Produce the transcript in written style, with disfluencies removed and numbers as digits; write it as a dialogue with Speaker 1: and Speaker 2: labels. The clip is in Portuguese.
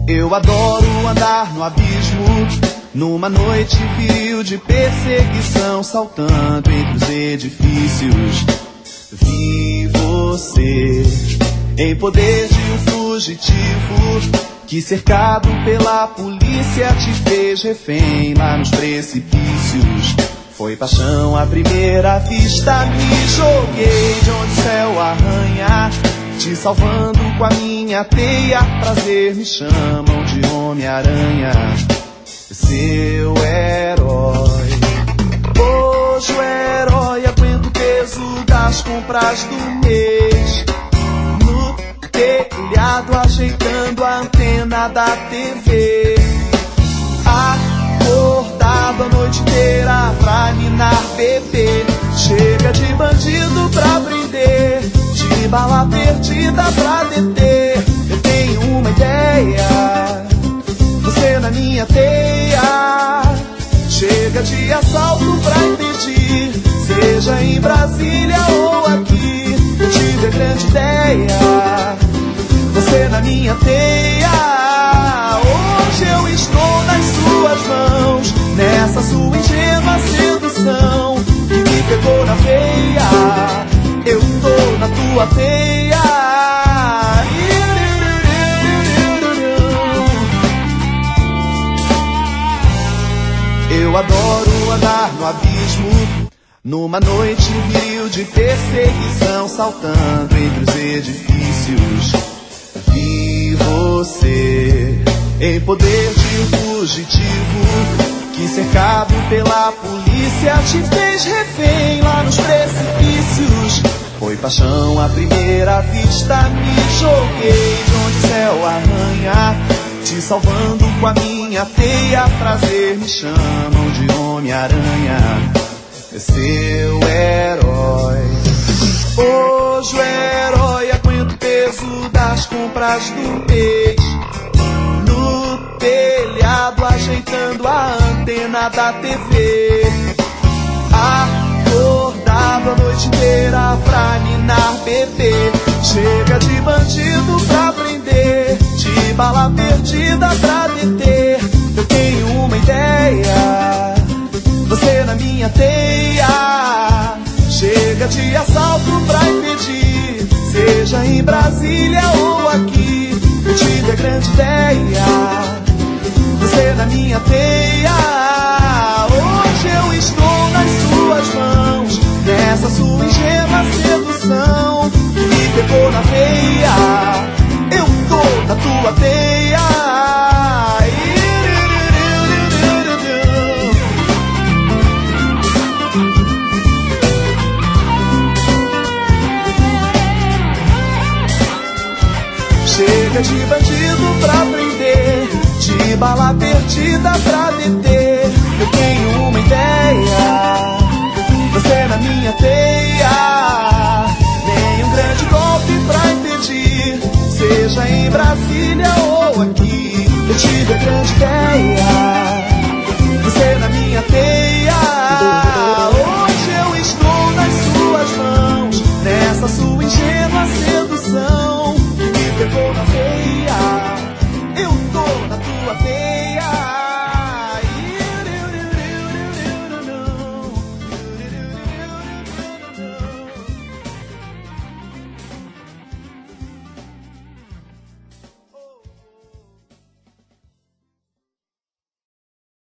Speaker 1: Eu adoro andar no abismo, numa noite viril de perseguição, saltando entre os edifícios. Vi você em poder de um fugitivo que, cercado pela polícia, te fez refém lá nos precipícios. Foi paixão à primeira vista, me joguei de onde o céu arranha, te salvando com a minha teia. Prazer me chamam de Homem-Aranha, seu herói. Hoje o herói aguenta o peso das compras do mês, no telhado ajeitando a antena da TV, acordado a noite inteira pra ninar bebê. Chega de bandido pra prender, de bala perdida pra deter. Eu tenho uma ideia, você na minha teia. Chega de assalto pra impedir, seja em Brasília ou aqui. Eu tive a grande ideia, você na minha teia. Hoje eu estou nas suas mãos, nessa sua ingênua sedução que me pegou na veia. Eu tô na tua teia. Eu adoro andar no abismo, numa noite viril de perseguição, saltando entre os edifícios. Vi você em poder de um fugitivo que, cercado pela polícia, te fez refém lá nos precipícios. Foi paixão à primeira vista, me joguei de onde o céu arranha, te salvando com a minha teia. Prazer me chamam de Homem-Aranha, seu herói. Hoje o herói aguenta o peso das compras do mês, no telhado ajeitando a antena da TV, acordado a noite inteira pra ninar bebê. Chega de bandido pra prender, de bala perdida pra deter. Eu tenho uma ideia, você na minha teia. Chega de assalto pra impedir, seja em Brasília ou aqui. Eu tive a grande ideia, você na minha teia. Hoje eu estou nas suas mãos, nessa sua ingênua sedução que me pegou na veia. Eu tô na tua teia. Chega de bandido pra prender, de bala perdida pra deter. Eu tenho uma ideia, você na minha teia. Nenhum grande golpe pra impedir, seja em Brasília ou aqui. Eu tive a grande ideia.